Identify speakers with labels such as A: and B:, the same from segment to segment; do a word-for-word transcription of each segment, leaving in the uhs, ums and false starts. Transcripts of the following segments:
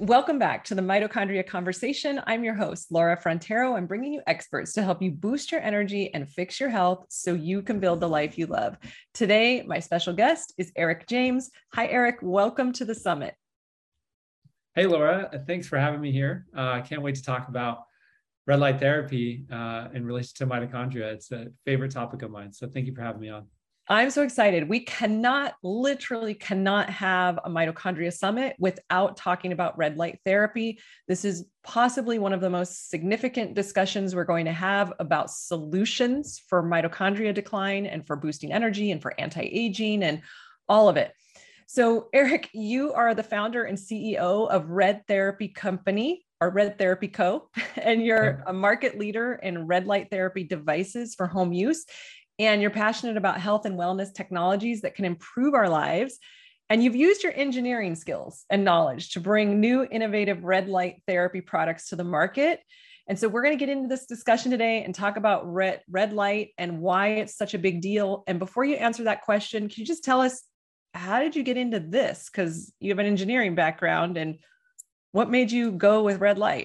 A: Welcome back to the Mitochondria Conversation. I'm your host, Laura Frontero. I'm bringing you experts to help you boost your energy and fix your health so you can build the life you love. Today, my special guest is Eric James. Hi, Eric. Welcome to the summit.
B: Hey, Laura. Thanks for having me here. Uh, I can't wait to talk about red light therapy uh, in relation to mitochondria. It's a favorite topic of mine. So thank you for having me on.
A: I'm so excited. We cannot, literally cannot have a mitochondria summit without talking about red light therapy. This is possibly one of the most significant discussions we're going to have about solutions for mitochondria decline and for boosting energy and for anti-aging and all of it. So Eric, you are the founder and C E O of Red Therapy Company, or Red Therapy Co., and you're a market leader in red light therapy devices for home use. And you're passionate about health and wellness technologies that can improve our lives. And you've used your engineering skills and knowledge to bring new innovative red light therapy products to the market. And so we're going to get into this discussion today and talk about red, red light and why it's such a big deal. And before you answer that question, can you just tell us, how did you get into this? Because you have an engineering background, and what made you go with red light?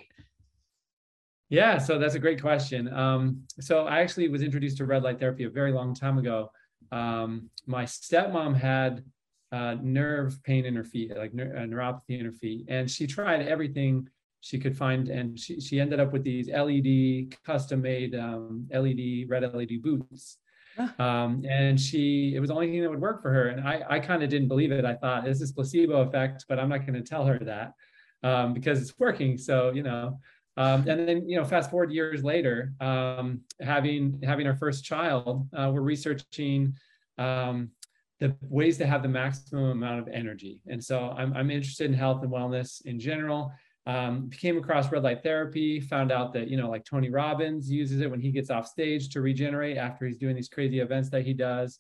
B: Yeah, so that's a great question. Um, so I actually was introduced to red light therapy a very long time ago. Um, my stepmom had uh, nerve pain in her feet, like neur- uh, neuropathy in her feet, and she tried everything she could find, and she, she ended up with these L E D custom-made um, L E D red L E D boots. Um, and she, it was the only thing that would work for her. And I, I kind of didn't believe it. I thought this is placebo effect, but I'm not going to tell her that um, because it's working. So, you know. Um, and then, you know, fast forward years later, um, having having our first child, uh, we're researching um, the ways to have the maximum amount of energy. And so I'm, I'm interested in health and wellness in general. Um, came across red light therapy, found out that, you know, like Tony Robbins uses it when he gets off stage to regenerate after he's doing these crazy events that he does.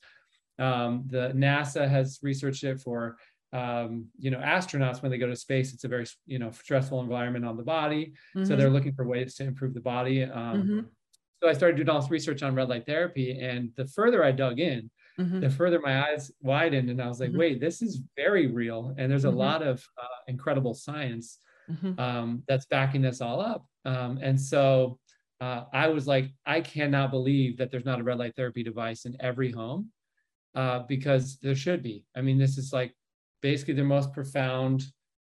B: Um, the NASA has researched it for Um, you know, astronauts, when they go to space, it's a very, you know, stressful environment on the body. Mm-hmm. So they're looking for ways to improve the body. Um, mm-hmm. So I started doing all this research on red light therapy. And the further I dug in, mm-hmm. the further my eyes widened. And I was like, mm-hmm. wait, this is very real. And there's a mm-hmm. lot of uh, incredible science mm-hmm. um, that's backing this all up. Um, and so uh, I was like, I cannot believe that there's not a red light therapy device in every home uh, because there should be. I mean, this is like, basically the most profound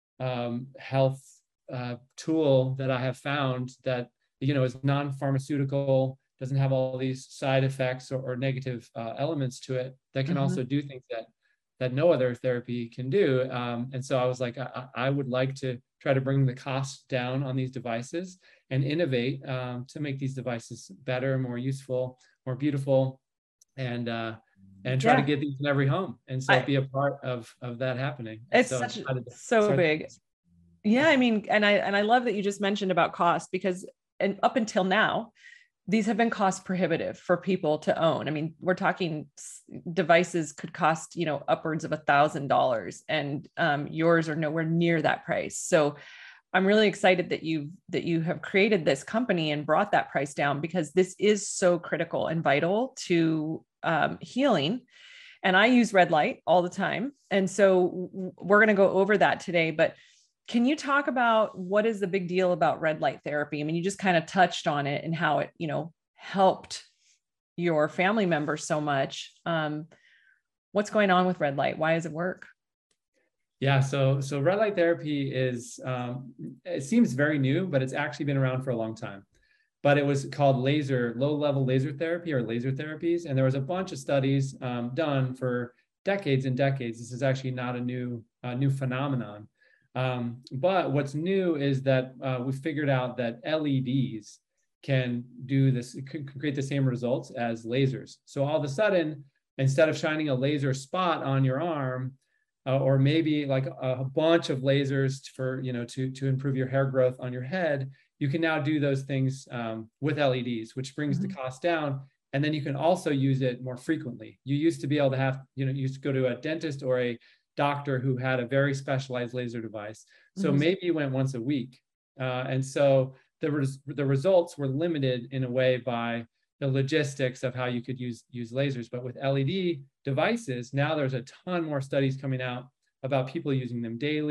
B: um, health uh, tool that I have found that, you know, is non-pharmaceutical, doesn't have all these side effects or, or negative uh, elements to it that can mm-hmm. also do things that that no other therapy can do. Um, and so I was like, I, I would like to try to bring the cost down on these devices and innovate um, to make these devices better, more useful, more beautiful, and uh, and try yeah. to get these in every home. And so I, be a part of, of that happening.
A: It's
B: so,
A: such so big. This. Yeah. I mean, and I, and I love that you just mentioned about cost, because and up until now, these have been cost prohibitive for people to own. I mean, we're talking devices could cost, you know, upwards of a thousand dollars, and um, yours are nowhere near that price. So I'm really excited that you that you have created this company and brought that price down, because this is so critical and vital to um, healing. And I use red light all the time. And so we're going to go over that today, but can you talk about what is the big deal about red light therapy? I mean, you just kind of touched on it and how it, you know, helped your family members so much. Um, what's going on with red light? Why does it work?
B: Yeah, so so red light therapy is, um, it seems very new, but it's actually been around for a long time. But it was called laser, low-level laser therapy, or laser therapies. And there was a bunch of studies um, done for decades and decades. This is actually not a new, uh, new phenomenon. Um, but what's new is that uh, we figured out that L E Ds can do this, can create the same results as lasers. So all of a sudden, instead of shining a laser spot on your arm, uh, or maybe like a, a bunch of lasers for, you know, to, to improve your hair growth on your head, you can now do those things um, with L E Ds, which brings mm-hmm. the cost down. And then you can also use it more frequently. You used to be able to have, you know, you used to go to a dentist or a doctor who had a very specialized laser device. So mm-hmm. maybe you went once a week. Uh, and so the, res- the results were limited in a way by the logistics of how you could use, use lasers. But with L E D devices, now there's a ton more studies coming out about people using them daily,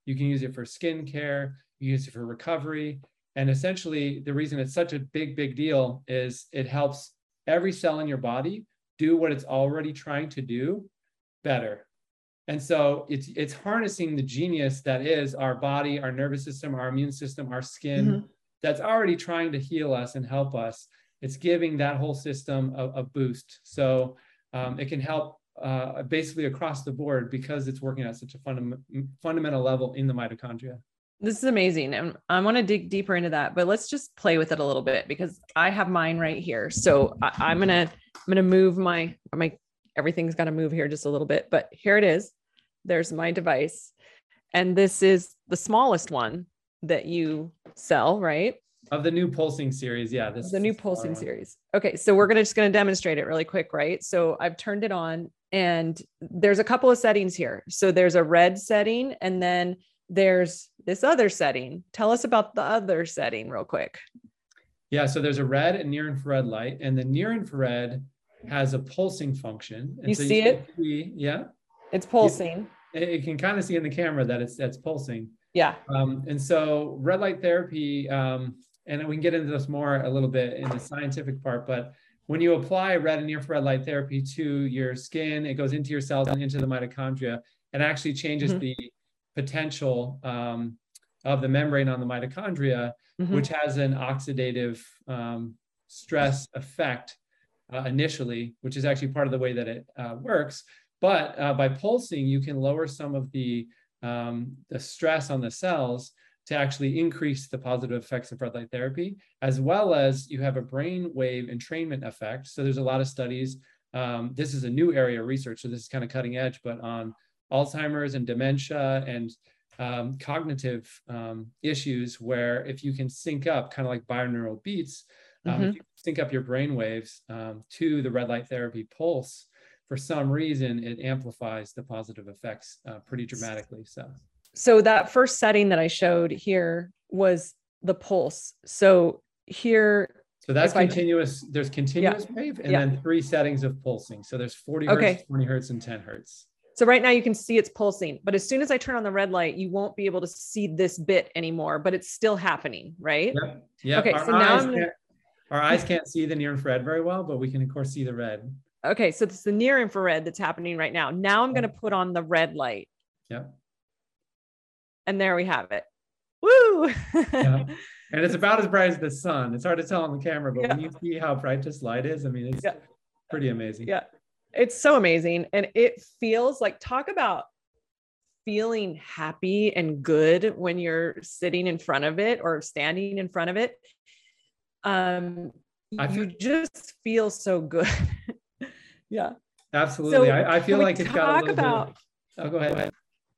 B: You can use it for skin care. You use it for recovery. And essentially, the reason it's such a big, big deal is it helps every cell in your body do what it's already trying to do better. And so it's it's harnessing the genius that is our body, our nervous system, our immune system, our skin, mm-hmm. that's already trying to heal us and help us. It's giving that whole system a, a boost. So um, it can help uh, basically across the board because it's working at such a funda- fundamental level in the mitochondria.
A: This is amazing. And I want to dig deeper into that, but let's just play with it a little bit because I have mine right here. So I, I'm going to, I'm going to move my, my, everything's got to move here just a little bit, but here it is. There's my device. And this is the smallest one that you sell, right?
B: Of the new pulsing series. Yeah. This
A: the new pulsing one. series. Okay. So we're going to just going to demonstrate it really quick, right? So I've turned it on and there's a couple of settings here. So there's a red setting and then there's this other setting. Tell us about the other setting real quick.
B: Yeah. So there's a red and near infrared light, and the near infrared has a pulsing function. And
A: you
B: so
A: see
B: you
A: it?
B: See, yeah.
A: It's pulsing.
B: You, you can kind of see in the camera that it's, that's pulsing.
A: Yeah.
B: Um, and so red light therapy, um, and we can get into this more a little bit in the scientific part, but when you apply red and near infrared light therapy to your skin, it goes into your cells and into the mitochondria and actually changes mm-hmm. the potential um, of the membrane on the mitochondria, mm-hmm. which has an oxidative um, stress effect uh, initially, which is actually part of the way that it uh, works. But uh, by pulsing, you can lower some of the, um, the stress on the cells to actually increase the positive effects of red light therapy, as well as you have a brain wave entrainment effect. So there's a lot of studies. Um, this is a new area of research, so this is kind of cutting edge, but on Alzheimer's and dementia and um, cognitive um, issues where if you can sync up, kind of like binaural beats, um, mm-hmm. if you sync up your brain waves um, to the red light therapy pulse, for some reason, it amplifies the positive effects uh, pretty dramatically. So,
A: so that first setting that I showed here was the pulse. So here,
B: so that's continuous. I, there's continuous yeah, wave, and yeah. then three settings of pulsing. So there's forty hertz, okay. twenty hertz, and ten hertz.
A: So right now you can see it's pulsing, but as soon as I turn on the red light, you won't be able to see this bit anymore, but it's still happening, right?
B: Yep. Yep.
A: Okay.
B: Our
A: so now I'm
B: gonna... our eyes can't see the near infrared very well, but we can of course see the red.
A: Okay. So it's the near infrared that's happening right now. Now I'm going to put on the red light.
B: Yep.
A: And there we have it. Woo.
B: Yeah. And it's about as bright as the sun. It's hard to tell on the camera, but yeah. when you see how bright this light is, I mean, it's yeah. pretty amazing.
A: Yeah. It's so amazing. And it feels like, talk about feeling happy and good when you're sitting in front of it or standing in front of it. Um, I feel, you just feel so good. Yeah.
B: Absolutely. So I, I feel like it's got a little about, bit of, oh, go ahead. Go ahead.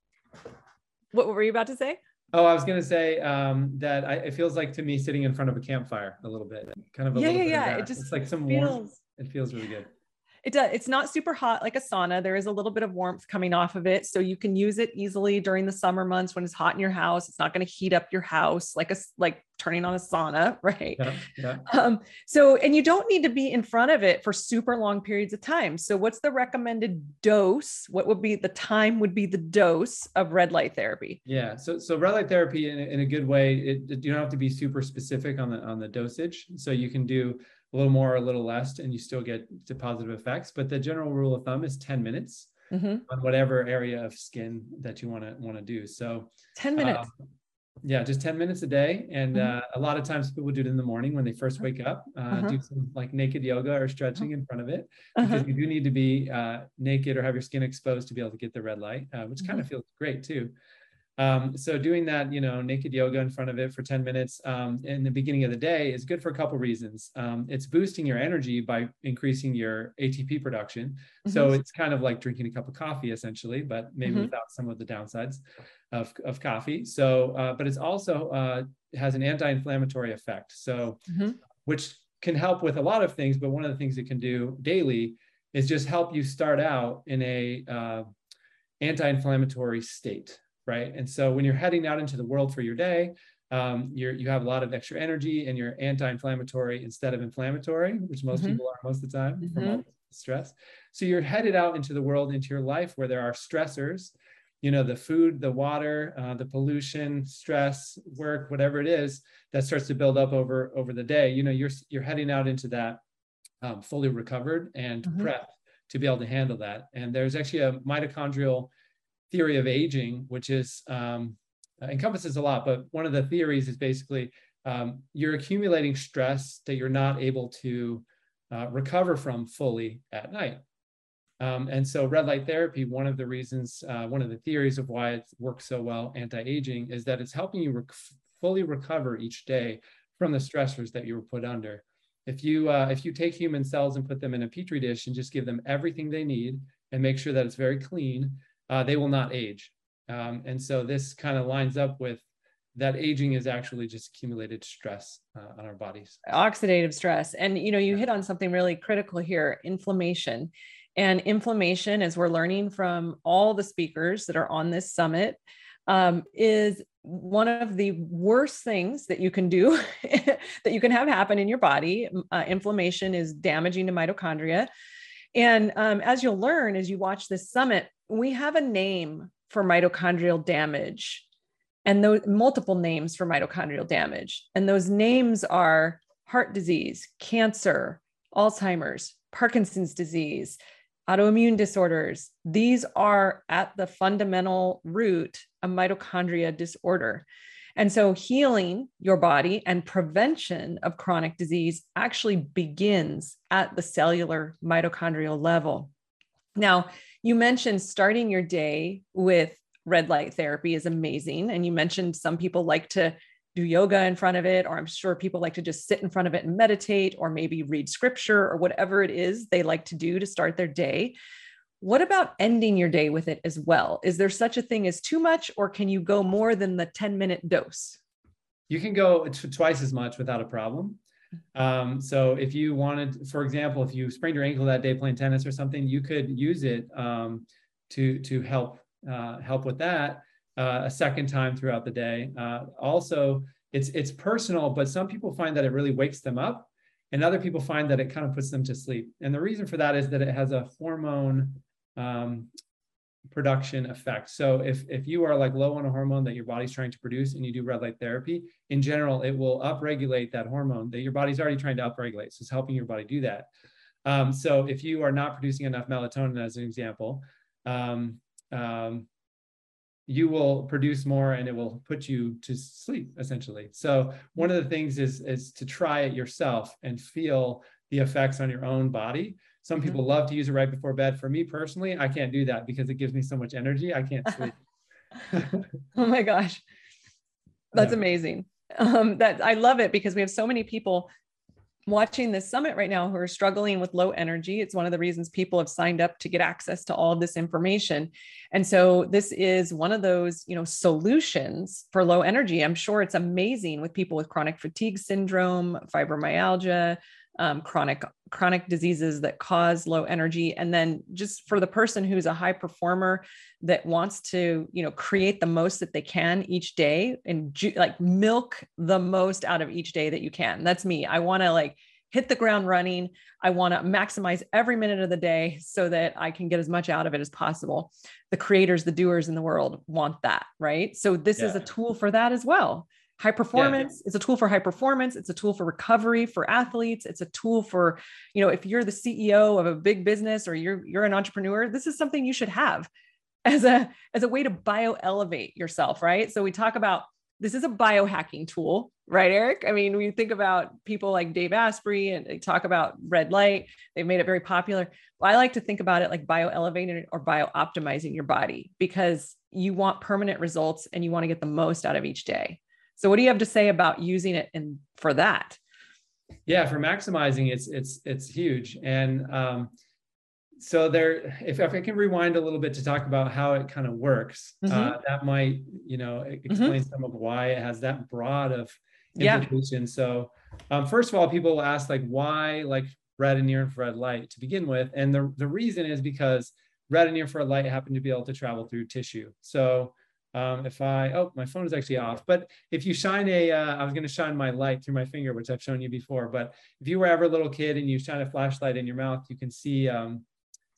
A: What were you about to say?
B: Oh, I was going to say um, that I, it feels like to me sitting in front of a campfire a little bit, kind of a
A: yeah,
B: little
A: yeah,
B: bit
A: yeah.
B: of that.
A: It just
B: it's like some
A: feels,
B: warmth. It feels really good.
A: It does. It's not super hot like a sauna. There is a little bit of warmth coming off of it. So you can use it easily during the summer months when it's hot in your house. It's not going to heat up your house like a, like turning on a sauna, right?
B: Yeah, yeah.
A: Um, so, and you don't need to be in front of it for super long periods of time. So what's the recommended dose? What would be the time would be the dose of red light therapy?
B: Yeah. So, so red light therapy in, in a good way, it, it, you don't have to be super specific on the, on the dosage. So you can do a little more, a little less, and you still get the positive effects. But the general rule of thumb is ten minutes mm-hmm. on whatever area of skin that you want to want to do. So
A: ten minutes.
B: Um, yeah, just ten minutes a day. And mm-hmm. uh, a lot of times people do it in the morning when they first wake up, uh, uh-huh. do some like naked yoga or stretching in front of it, because uh-huh. you do need to be uh, naked or have your skin exposed to be able to get the red light, uh, which mm-hmm. kind of feels great too. Um, so doing that, you know, naked yoga in front of it for ten minutes um, in the beginning of the day is good for a couple of reasons. Um, it's boosting your energy by increasing your A T P production. Mm-hmm. So it's kind of like drinking a cup of coffee essentially, but maybe mm-hmm. without some of the downsides of, of coffee. So, uh, but it's also uh, has an anti-inflammatory effect. So, mm-hmm. which can help with a lot of things, but one of the things it can do daily is just help you start out in a uh, anti-inflammatory state. Right. And so when you're heading out into the world for your day, um, you're, you have a lot of extra energy and you're anti-inflammatory instead of inflammatory, which most mm-hmm. people are most of the time mm-hmm. from all the stress. So you're headed out into the world, into your life where there are stressors you know, the food, the water, uh, the pollution, stress, work, whatever it is that starts to build up over, over the day, you know, you're, you're heading out into that um, fully recovered and mm-hmm. prepped to be able to handle that. And there's actually a mitochondrial theory of aging, which is um, encompasses a lot, but one of the theories is basically um, you're accumulating stress that you're not able to uh, recover from fully at night. Um, and so red light therapy, one of the reasons, uh, one of the theories of why it works so well anti-aging is that it's helping you rec- fully recover each day from the stressors that you were put under. If you, uh, if you take human cells and put them in a petri dish and just give them everything they need and make sure that it's very clean, uh, they will not age. Um, and so this kind of lines up with that aging is actually just accumulated stress uh, on our bodies.
A: Oxidative stress. And, you know, you hit on something really critical here, inflammation. And inflammation, as we're learning from all the speakers that are on this summit, um, is one of the worst things that you can do, that you can have happen in your body. Uh, inflammation is damaging to mitochondria. And um, as you'll learn, as you watch this summit, we have a name for mitochondrial damage, and those multiple names for mitochondrial damage. And those names are heart disease, cancer, Alzheimer's, Parkinson's disease, autoimmune disorders. These are at the fundamental root a mitochondria disorder. And so healing your body and prevention of chronic disease actually begins at the cellular mitochondrial level. Now, you mentioned starting your day with red light therapy is amazing. And you mentioned some people like to do yoga in front of it, or I'm sure people like to just sit in front of it and meditate, or maybe read scripture, or whatever it is they like to do to start their day. What about ending your day with it as well? Is there such a thing as too much, or can you go more than the ten minute dose?
B: You can go t- twice as much without a problem. Um, so if you wanted, for example, if you sprained your ankle that day playing tennis or something, you could use it um, to, to help, uh, help with that uh, a second time throughout the day. Uh, also, it's, it's personal, but some people find that it really wakes them up, and other people find that it kind of puts them to sleep. And the reason for that is that it has a hormone um, production effect. So if, if you are like low on a hormone that your body's trying to produce and you do red light therapy, in general, it will upregulate that hormone that your body's already trying to upregulate. So it's helping your body do that. Um, so if you are not producing enough melatonin, as an example, um, um, you will produce more and it will put you to sleep, essentially. So one of the things is, is to try it yourself and feel the effects on your own body. Some people mm-hmm. love to use it right before bed. For me personally, I can't do that because it gives me so much energy. I can't sleep.
A: Oh my gosh. That's
B: yeah.
A: amazing. Um, that I love it because we have so many people watching this summit right now who are struggling with low energy. It's one of the reasons people have signed up to get access to all of this information. And so this is one of those, you know, solutions for low energy. I'm sure it's amazing with people with chronic fatigue syndrome, fibromyalgia, um, chronic, chronic diseases that cause low energy. And then just for the person who's a high performer that wants to, you know, create the most that they can each day and ju- like milk the most out of each day that you can. That's me. I want to like hit the ground running. I want to maximize every minute of the day so that I can get as much out of it as possible. The creators, the doers in the world want that, right? So this yeah. is a tool for that as well. High performance, yeah. it's a tool for high performance. It's a tool for recovery for athletes. It's a tool for, you know, if you're the C E O of a big business or you're, you're an entrepreneur, this is something you should have as a, as a way to bio elevate yourself, right? So we talk about, this is a biohacking tool, right, Eric? I mean, we think about people like Dave Asprey and they talk about red light. They've made it very popular. Well, I like to think about it like bio elevating or bio optimizing your body because you want permanent results and you want to get the most out of each day. So what do you have to say about using it in for that?
B: Yeah, for maximizing, it's it's it's huge. And um, so there, if, if I can rewind a little bit to talk about how it kind of works, mm-hmm. uh, that might, you know, explain mm-hmm. some of why it has that broad of implication. Yeah. So um, first of all, people will ask like, why like red and near infrared light to begin with? And the, the reason is because red and near infrared light happen to be able to travel through tissue. So Um, if I, oh, my phone is actually off, but if you shine a, uh, I was going to shine my light through my finger, which I've shown you before, but if you were ever a little kid and you shine a flashlight in your mouth, you can see, um,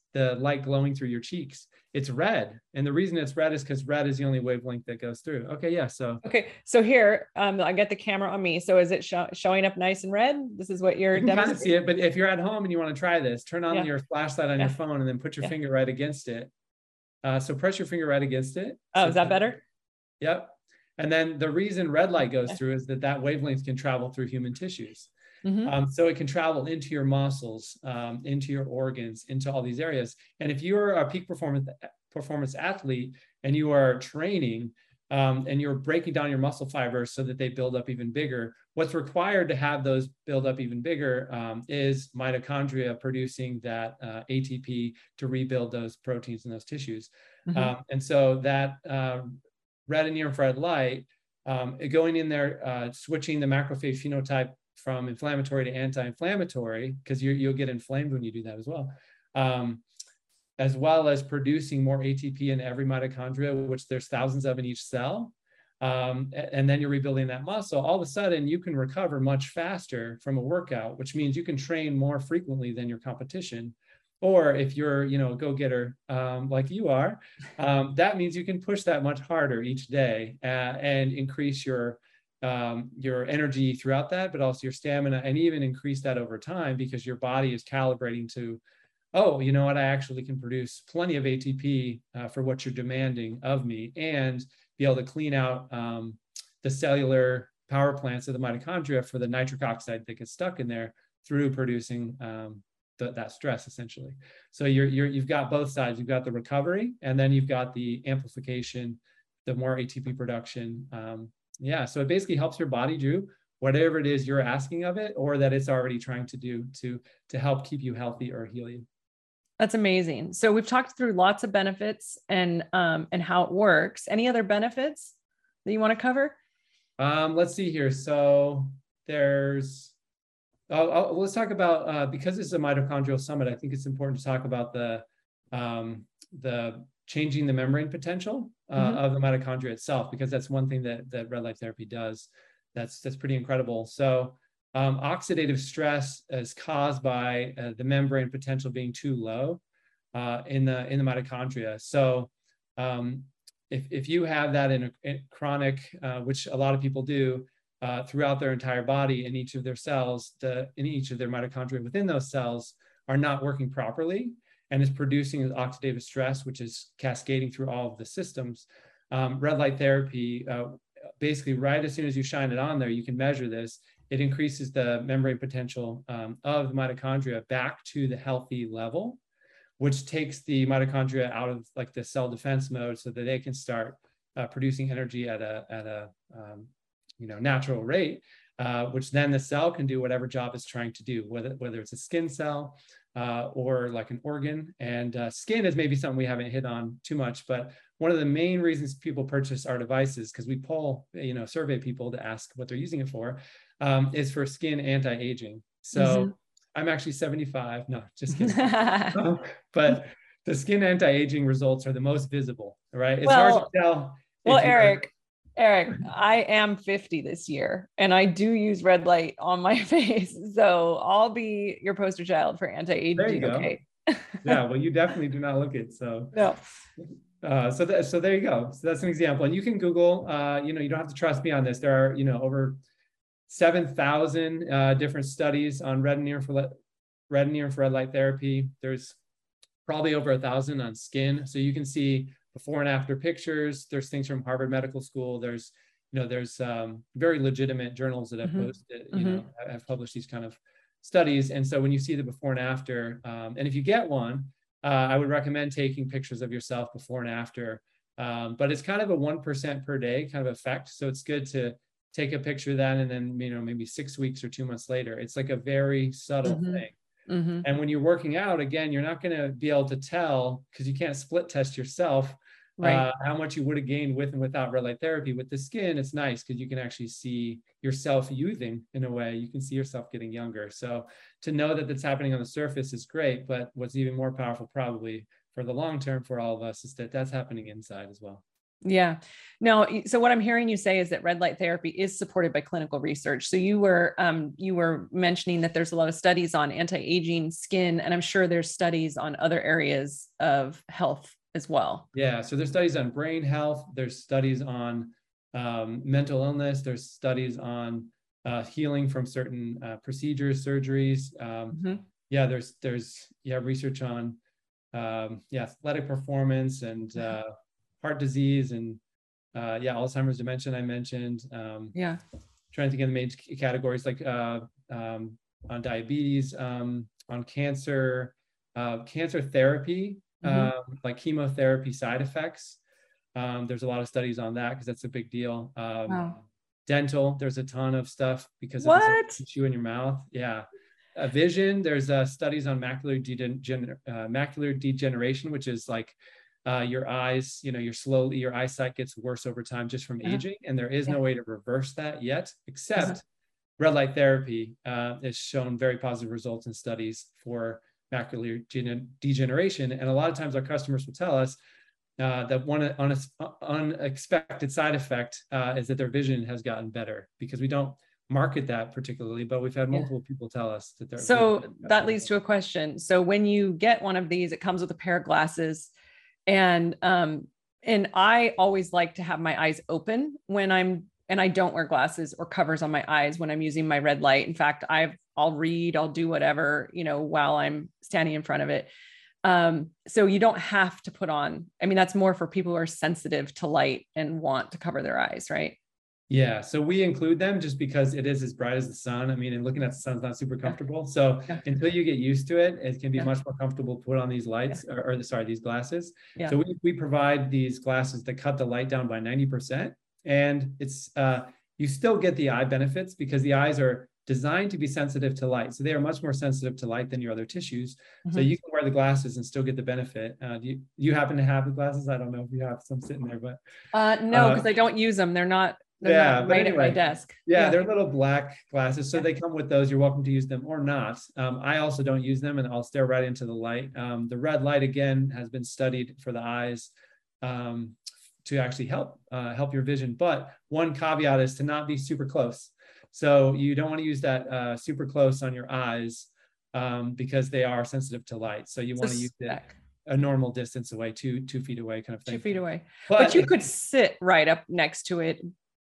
B: the light glowing through your cheeks. It's red. And the reason it's red is because red is the only wavelength that goes through. Okay, yeah, so.
A: Okay, so here, um, I got the camera on me. So is it show, showing up nice and red? This is what you're
B: You can kind of
A: demonstrating?
B: see it, but if you're at home and you want to try this, turn on
A: Yeah.
B: your flashlight on
A: Yeah.
B: your phone and then put your
A: Yeah.
B: finger right against it. Uh, so press your finger right against it.
A: Oh,
B: So
A: is that better?
B: Yep. And then the reason red light goes through is that that wavelength can travel through human tissues.
A: Mm-hmm.
B: Um, so it can travel into your muscles, um, into your organs, into all these areas. And if you're a peak performance performance athlete and you are training um, and you're breaking down your muscle fibers so that they build up even bigger, what's required to have those build up even bigger um, is mitochondria producing that uh, A T P to rebuild those proteins in those tissues. Mm-hmm. um, and so that uh, red and near infrared light, um, going in there, uh, switching the macrophage phenotype from inflammatory to anti-inflammatory, because you'll get inflamed when you do that as well, um, as well as producing more A T P in every mitochondria, which there's thousands of in each cell. Um, and then you're rebuilding that muscle. All of a sudden, you can recover much faster from a workout, which means you can train more frequently than your competition. Or if you're, you know, a go-getter um, like you are, um, that means you can push that much harder each day uh, and increase your um, your energy throughout that, but also your stamina, and even increase that over time because your body is calibrating to, oh, you know what, I actually can produce plenty of A T P uh, for what you're demanding of me, and be able to clean out um, the cellular power plants of the mitochondria for the nitric oxide that gets stuck in there through producing um, the, that stress, essentially. So you're, you're, you've got both sides. You've got the recovery, and then you've got the amplification, the more A T P production. Um, yeah, so it basically helps your body do whatever it is you're asking of it, or that it's already trying to do to, to help keep you healthy or heal you.
A: That's amazing. So we've talked through lots of benefits and um, and how it works. Any other benefits that you want to cover?
B: Um, let's see here. So there's, oh, oh, let's talk about, uh, because this is a mitochondrial summit, I think it's important to talk about the, um, the changing the membrane potential uh, mm-hmm. of the mitochondria itself, because that's one thing that, that red light therapy does. That's, that's pretty incredible. So Um, oxidative stress is caused by uh, the membrane potential being too low uh, in the in the mitochondria. So um, if, if you have that in a in chronic, uh, which a lot of people do uh, throughout their entire body, in each of their cells, the, in each of their mitochondria within those cells are not working properly and is producing oxidative stress, which is cascading through all of the systems. Um, red light therapy, uh, basically right as soon as you shine it on there, you can measure this. It increases the membrane potential um, of the mitochondria back to the healthy level, which takes the mitochondria out of like the cell defense mode so that they can start uh, producing energy at a, at a um, you know, natural rate, uh, which then the cell can do whatever job it's trying to do, whether, whether it's a skin cell uh, or like an organ. And uh, skin is maybe something we haven't hit on too much, but one of the main reasons people purchase our devices, because we poll, you know, survey people to ask what they're using it for, Um, is for skin anti-aging. So mm-hmm. I'm actually seventy-five. No, just kidding. um, but the skin anti-aging results are the most visible, right? It's
A: well,
B: hard to tell.
A: Well, Eric, Eric, I am fifty this year, and I do use red light on my face. So I'll be your poster child for anti-aging.
B: There you go.
A: Okay.
B: Yeah, well, you definitely do not look it. So
A: no.
B: Uh, so, that, so there you go. So that's an example. And you can Google, uh, you know, you don't have to trust me on this. There are, you know, over seven thousand uh, different studies on red and near infrared, red and near infrared light therapy. There's probably over a thousand on skin. So you can see before and after pictures. There's things from Harvard Medical School. There's, you know, there's um, very legitimate journals that have mm-hmm. posted, you mm-hmm. know, have published these kind of studies. And so when you see the before and after, um, and if you get one, uh, I would recommend taking pictures of yourself before and after. Um, but it's kind of a one percent per day kind of effect. So it's good to take a picture then, and then, you know, maybe six weeks or two months later. It's like a very subtle mm-hmm. thing. Mm-hmm. And when you're working out, again, you're not going to be able to tell, because you can't split test yourself, right. uh, how much you would have gained with and without red light therapy. With the skin, it's nice because you can actually see yourself youthing in a way. You can see yourself getting younger. So to know that that's happening on the surface is great, but what's even more powerful probably for the long term for all of us is that that's happening inside as well.
A: Yeah. No, so what I'm hearing you say is that red light therapy is supported by clinical research. So you were um, you were mentioning that there's a lot of studies on anti-aging, skin, and I'm sure there's studies on other areas of health as well.
B: Yeah. So there's studies on brain health. There's studies on um, mental illness. There's studies on uh, healing from certain uh, procedures, surgeries. Um, mm-hmm. Yeah. There's there's yeah research on um, yeah athletic performance and uh, heart disease and uh, yeah, Alzheimer's, dementia, I mentioned. Um,
A: yeah.
B: Trying to think of the main categories like uh, um, on diabetes, um, on cancer, uh, cancer therapy, mm-hmm. um, like chemotherapy side effects. Um, there's a lot of studies on that because that's a big deal. Um, wow. Dental, there's a ton of stuff because
A: what?
B: of the issue in your mouth. Yeah. Uh, vision, there's uh, studies on macular, degen- uh, macular degeneration, which is like Uh, your eyes, you know, you're slowly, your eyesight gets worse over time just from uh-huh. aging. And there is yeah. no way to reverse that yet, except uh-huh. red light therapy uh, has shown very positive results in studies for macular degeneration. And a lot of times our customers will tell us uh, that one un- unexpected side effect uh, is that their vision has gotten better, because we don't market that particularly, but we've had multiple yeah. people tell us that they're.
A: So that leads to a question. So when you get one of these, it comes with a pair of glasses. And, um, and I always like to have my eyes open when I'm, and I don't wear glasses or covers on my eyes when I'm using my red light. In fact, I've, I'll read, I'll do whatever, you know, while I'm standing in front of it. Um, so you don't have to put on, I mean, that's more for people who are sensitive to light and want to cover their eyes, right?
B: Yeah, so we include them just because it is as bright as the sun. I mean, and looking at the sun's not super comfortable. So yeah. until you get used to it, it can be yeah. much more comfortable to put on these lights yeah. or, or sorry, these glasses. Yeah. So we, we provide these glasses that cut the light down by ninety percent. And it's uh, you still get the eye benefits because the eyes are designed to be sensitive to light. So they are much more sensitive to light than your other tissues. Mm-hmm. So you can wear the glasses and still get the benefit. Uh, do you, you happen to have the glasses? I don't know if you have some sitting there, but.
A: Uh, no, because uh, I don't use them. They're not. They're
B: yeah,
A: not
B: but
A: right
B: anyway,
A: at my desk.
B: Yeah,
A: yeah,
B: they're little black glasses. So yeah. they come with those. You're welcome to use them or not. Um, I also don't use them, and I'll stare right into the light. Um, the red light, again, has been studied for the eyes um, to actually help uh, help your vision. But one caveat is to not be super close. So you don't want to use that uh, super close on your eyes um, because they are sensitive to light. So you want to use it a normal distance away, two two feet away, kind of thing.
A: Two feet away. But, but you could sit right up next to it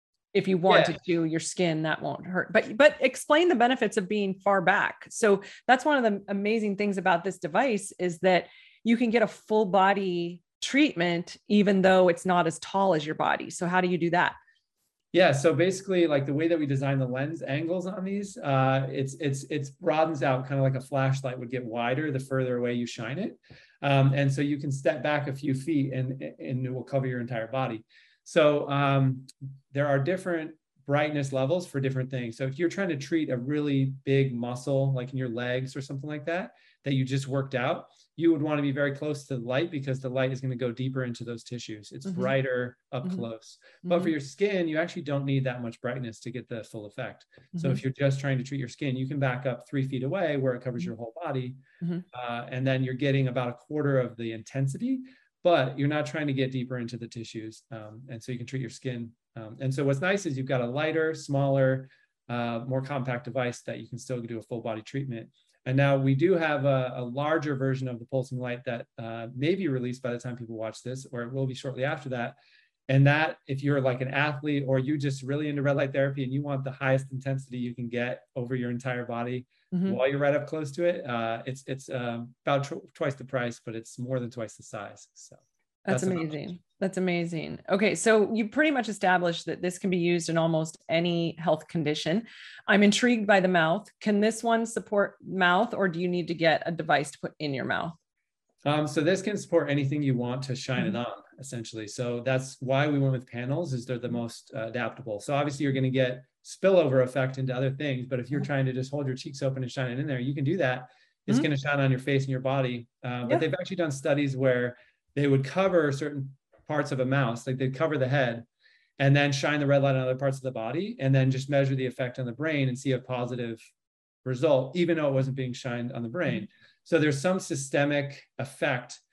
A: if you wanted yeah. to. Your skin, that won't hurt. But but explain the benefits of being far back. So that's one of the amazing things about this device is that you can get a full body treatment even though it's not as tall as your body. So how do you do that?
B: Yeah, so basically, like the way that we design the lens angles on these, uh, it's it's it's broadens out, kind of like a flashlight would get wider the further away you shine it, um, and so you can step back a few feet, and and it will cover your entire body. So um, there are different brightness levels for different things. So if you're trying to treat a really big muscle, like in your legs or something like that, that you just worked out, you would want to be very close to the light because the light is going to go deeper into those tissues. It's mm-hmm. brighter up mm-hmm. close. Mm-hmm. But for your skin, you actually don't need that much brightness to get the full effect. Mm-hmm. So if you're just trying to treat your skin, you can back up three feet away where it covers mm-hmm. your whole body. Mm-hmm. Uh, and then you're getting about a quarter of the intensity, but you're not trying to get deeper into the tissues. Um, and so you can treat your skin. Um, and so what's nice is you've got a lighter, smaller, uh, more compact device that you can still do a full body treatment. And now we do have a, a larger version of the pulsing light that uh, may be released by the time people watch this, or it will be shortly after that. And that, if you're like an athlete or you just really into red light therapy and you want the highest intensity you can get over your entire body mm-hmm. while you're right up close to it, uh, it's it's um, about tw- twice the price, but it's more than twice the size. So
A: that's, that's amazing. That's amazing. Okay, so you pretty much established that this can be used in almost any health condition. I'm intrigued by the mouth. Can this one support mouth, or do you need to get a device to put in your mouth?
B: Um, so this can support anything you want to shine mm-hmm. it on, essentially. So that's why we went with panels, is they're the most uh, adaptable. So obviously you're going to get spillover effect into other things, but if you're trying to just hold your cheeks open and shine it in there, you can do that. It's mm-hmm. going to shine on your face and your body. Uh, but yeah. they've actually done studies where they would cover certain parts of a mouse, like they'd cover the head and then shine the red light on other parts of the body and then just measure the effect on the brain and see a positive result, even though it wasn't being shined on the brain. So there's some systemic effect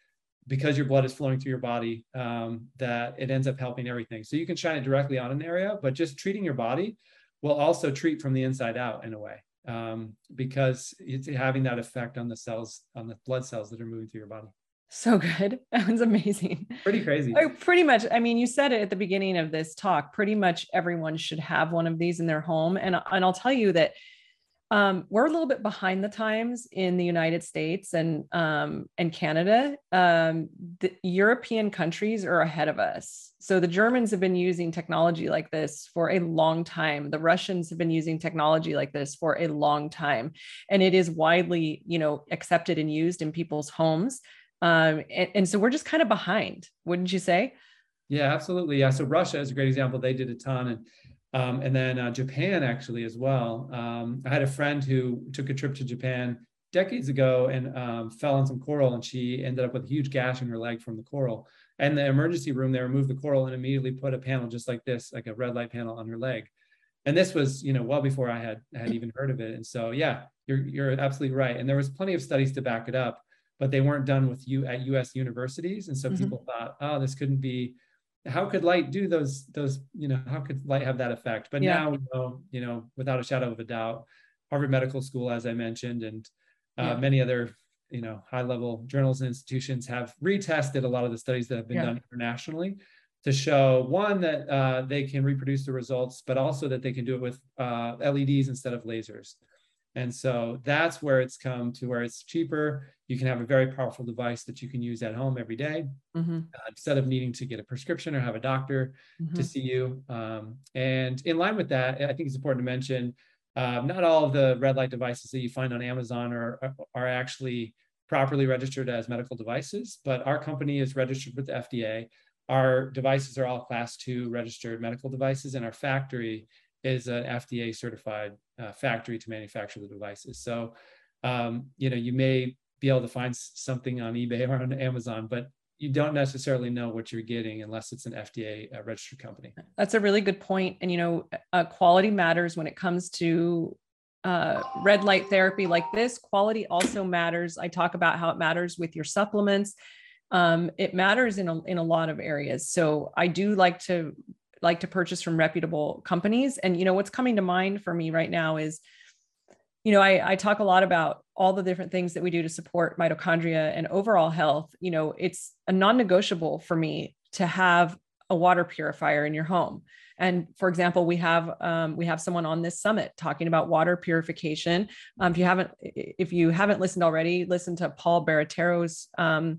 B: because your blood is flowing through your body, um, that it ends up helping everything. So you can shine it directly on an area, but just treating your body will also treat from the inside out in a way, um, because it's having that effect on the cells, on the blood cells that are moving through your body.
A: So good. That was amazing.
B: Pretty crazy.
A: Oh, pretty much. I mean, you said it at the beginning of this talk, pretty much everyone should have one of these in their home. And, and I'll tell you that um, we're a little bit behind the times in the United States and, um, and Canada. Um, the European countries are ahead of us. So the Germans have been using technology like this for a long time. The Russians have been using technology like this for a long time. And it is widely, you know, accepted and used in people's homes. Um, and, and so we're just kind of behind, wouldn't you say?
B: Yeah, absolutely. Yeah. So Russia is a great example. They did a ton. And Um, and then uh, Japan actually as well. Um, I had a friend who took a trip to Japan decades ago and um, fell on some coral, and she ended up with a huge gash in her leg from the coral. And the emergency room, they removed the coral and immediately put a panel just like this, like a red light panel on her leg. And this was, you know, well before I had had even heard of it. And so, yeah, you're you're absolutely right. And there was plenty of studies to back it up, but they weren't done with you at U S universities. And so mm-hmm. people thought, oh, this couldn't be. How could light do those, those, you know, how could light have that effect? But yeah. now we know, you know, without a shadow of a doubt, Harvard Medical School, as I mentioned, and uh, yeah. many other, you know, high level journals and institutions have retested a lot of the studies that have been yeah. done internationally to show, one, that uh, they can reproduce the results, but also that they can do it with uh, L E Ds instead of lasers. And so that's where it's come to where it's cheaper. You can have a very powerful device that you can use at home every day, mm-hmm. uh, instead of needing to get a prescription or have a doctor mm-hmm. to see you. Um, and in line with that, I think it's important to mention, uh, not all of the red light devices that you find on Amazon are, are actually properly registered as medical devices, but our company is registered with the F D A. Our devices are all class two registered medical devices, and our factory is an F D A certified uh, factory to manufacture the devices. So, um, you know, you may be able to find something on eBay or on Amazon, but you don't necessarily know what you're getting unless it's an F D A uh, registered company.
A: That's a really good point. And, you know, uh, quality matters when it comes to uh, red light therapy like this. Quality also matters. I talk about how it matters with your supplements. Um, it matters in a, in a lot of areas. So I do like to like to purchase from reputable companies. And, you know, what's coming to mind for me right now is, you know, I, I talk a lot about all the different things that we do to support mitochondria and overall health. You know, it's a non-negotiable for me to have a water purifier in your home. And for example, we have um, we have someone on this summit talking about water purification. Um, if you haven't if you haven't listened already, listen to Paul Baratero's um,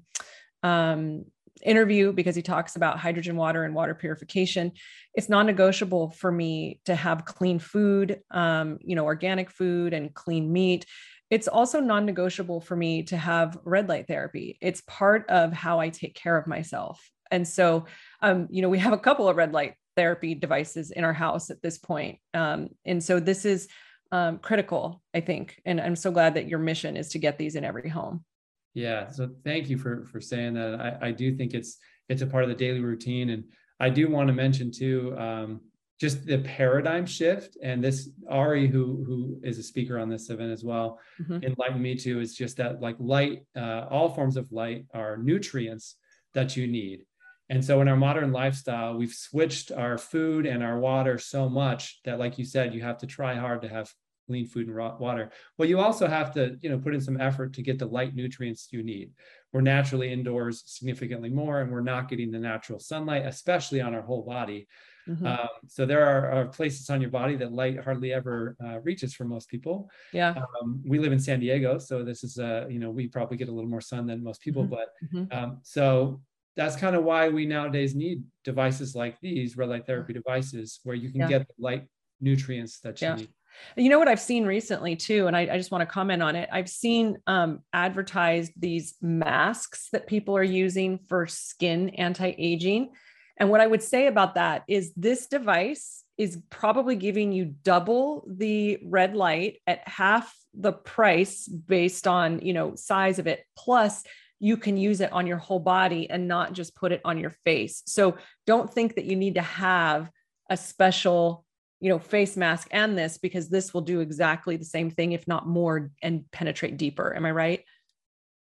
A: um, interview, because he talks about hydrogen water and water purification. It's non-negotiable for me to have clean food, um, you know, organic food and clean meat. It's also non-negotiable for me to have red light therapy. It's part of how I take care of myself. And so, um, you know, we have a couple of red light therapy devices in our house at this point. Um, and so this is um, critical, I think. And I'm so glad that your mission is to get these in every home.
B: Yeah. So thank you for, for saying that. I, I do think it's, it's a part of the daily routine. And I do want to mention too, um, just the paradigm shift. And this Ari, who, who is a speaker on this event as well, mm-hmm. enlightened me to, is just that like light, uh, all forms of light are nutrients that you need. And so in our modern lifestyle, we've switched our food and our water so much that, like you said, you have to try hard to have clean food and raw water. Well, you also have to, you know, put in some effort to get the light nutrients you need. We're naturally indoors significantly more, and we're not getting the natural sunlight, especially on our whole body. Mm-hmm. Um, so there are, are places on your body that light hardly ever uh, reaches for most people.
A: Yeah.
B: Um, we live in San Diego, so this is, uh, you know, we probably get a little more sun than most people, mm-hmm. but mm-hmm. Um, so that's kind of why we nowadays need devices like these red light therapy devices, where you can yeah. get the light nutrients that you yeah. need.
A: You know what I've seen recently too, and I, I just want to comment on it. I've seen um, advertised these masks that people are using for skin anti-aging. And what I would say about that is this device is probably giving you double the red light at half the price based on, you know, size of it. Plus you can use it on your whole body and not just put it on your face. So don't think that you need to have a special, you know, face mask and this, because this will do exactly the same thing, if not more, and penetrate deeper. Am I right?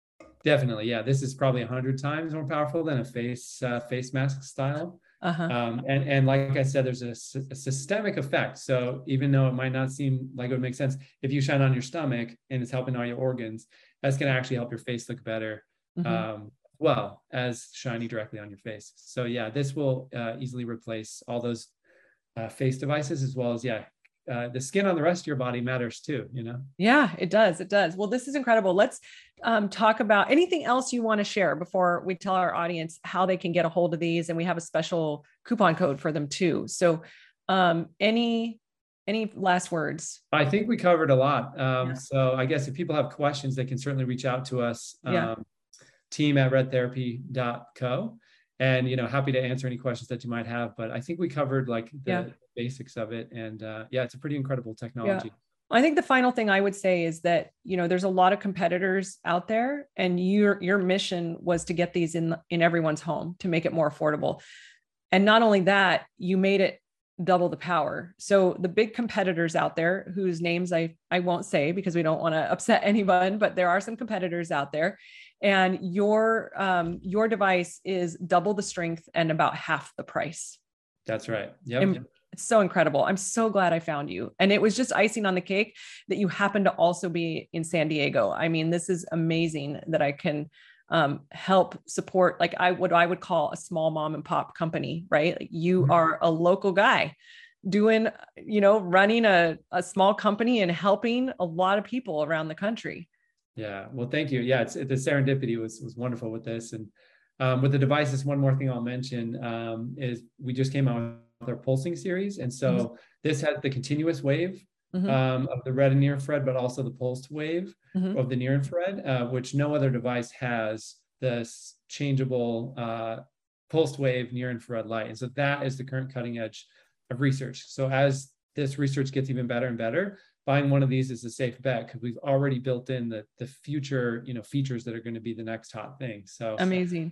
B: Definitely. Yeah. This is probably a hundred times more powerful than a face uh, face mask style.
A: Uh-huh.
B: Um, and, and like I said, there's a, a systemic effect. So even though it might not seem like it would make sense, if you shine on your stomach and it's helping all your organs, that's going to actually help your face look better. Mm-hmm. um, well as shining directly on your face. So yeah, this will uh, easily replace all those uh, face devices, as well as, yeah, uh, the skin on the rest of your body matters too, you know?
A: Yeah, it does. It does. Well, this is incredible. Let's um, talk about anything else you want to share before we tell our audience how they can get a hold of these. And we have a special coupon code for them too. So um, any, any last words?
B: I think we covered a lot. Um,
A: Yeah.
B: So I guess if people have questions, they can certainly reach out to us, um,
A: yeah.
B: team at red therapy dot co. And, you know, happy to answer any questions that you might have, but I think we covered like the yeah. basics of it. And uh, yeah, it's a pretty incredible technology.
A: Yeah. I think the final thing I would say is that, you know, there's a lot of competitors out there, and your, your mission was to get these in, in everyone's home to make it more affordable. And not only that, you made it double the power. So the big competitors out there, whose names I, I won't say because we don't want to upset anyone, but there are some competitors out there, and your, um, your device is double the strength and about half the price.
B: That's right. Yep.
A: It's so incredible. I'm so glad I found you. And it was just icing on the cake that you happen to also be in San Diego. I mean, this is amazing that I can um, help support, like I what I would call a small mom and pop company, right? Like you mm-hmm. are a local guy doing, you know, running a, a small company and helping a lot of people around the country.
B: Yeah. Well, thank you. Yeah. It's, the serendipity was, was wonderful with this. And um, with the devices, one more thing I'll mention um, is we just came out with our pulsing series. And so mm-hmm. this had the continuous wave mm-hmm. um, of the red and near infrared, but also the pulsed wave mm-hmm. of the near infrared, uh, which no other device has this changeable uh, pulsed wave near infrared light. And so that is the current cutting edge of research. So as this research gets even better and better, buying one of these is a safe bet because we've already built in the the future, you know, features that are going to be the next hot thing. So
A: amazing.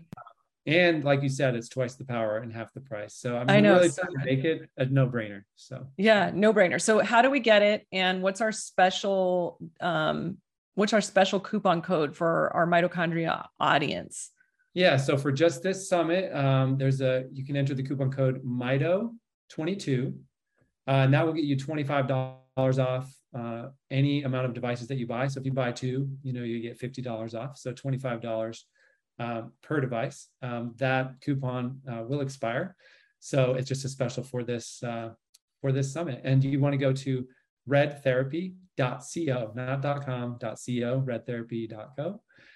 B: And like you said, it's twice the power and half the price. So I'm
A: I know,
B: really
A: so
B: trying to make it a no-brainer. So
A: yeah, no-brainer. So how do we get it? And what's our special, um, what's our special coupon code for our mitochondria audience?
B: Yeah. So for just this summit, um, there's a, you can enter the coupon code mito twenty-two, uh, and that will get you twenty-five dollars off uh, any amount of devices that you buy. So if you buy two, you know, you get fifty dollars off. So twenty-five dollars um, per device. Um, that coupon uh, will expire. So it's just a special for this, uh, for this summit. And you want to go to red therapy dot co, not .com, .co, red therapy dot co.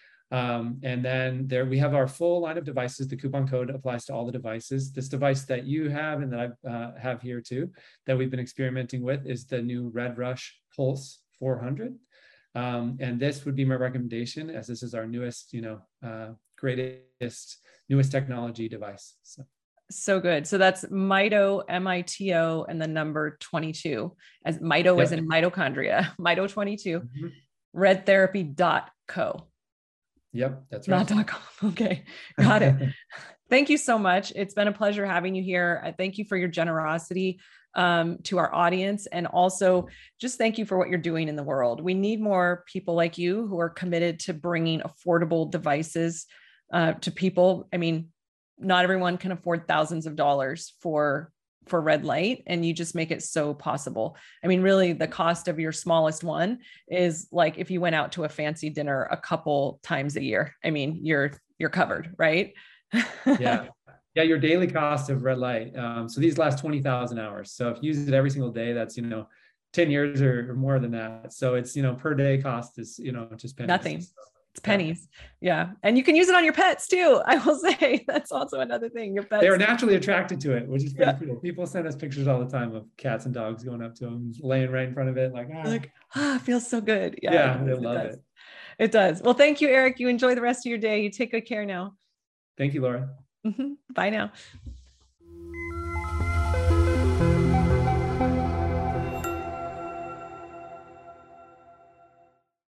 B: Um, and then there we have our full line of devices. The coupon code applies to all the devices. This device that you have and that I uh, have here too, that we've been experimenting with, is the new Red Rush Pulse four hundred. Um, and this would be my recommendation, as this is our newest, you know, uh, greatest, newest technology device. So.
A: So good. So that's Mito, M I T O, and the number twenty-two, as Mito
B: Yep.
A: is in mitochondria, Mito twenty-two,
B: Mm-hmm.
A: red therapy dot co.
B: Yep, that's right.
A: Not .com. Okay, got it. Thank you so much. It's been a pleasure having you here. I thank you for your generosity um, to our audience. And also just thank you for what you're doing in the world. We need more people like you who are committed to bringing affordable devices uh, to people. I mean, not everyone can afford thousands of dollars for for red light, and you just make it so possible. I mean, really the cost of your smallest one is like if you went out to a fancy dinner a couple times a year. I mean, you're you're covered, right?
B: Yeah. Yeah, your daily cost of red light. Um, so these last twenty thousand hours. So if you use it every single day, that's, you know, ten years or, or more than that. So it's, you know, per day cost is, you know, just pennies.
A: Nothing.
B: So,
A: it's pennies. Yeah. And you can use it on your pets too. I will say that's also another thing. Your pets.
B: They're naturally attracted to it, which is pretty
A: Yeah.
B: cool. People send us pictures all the time of cats and dogs going up to them, laying right in front of it. Like, ah.
A: Like, ah, it feels so good. Yeah.
B: Yeah,
A: it
B: they
A: does.
B: love
A: it. Does.
B: it.
A: It does. Well, thank you, Eric. You enjoy the rest of your day. You take good care now.
B: Thank you, Laura.
A: Mm-hmm. Bye now.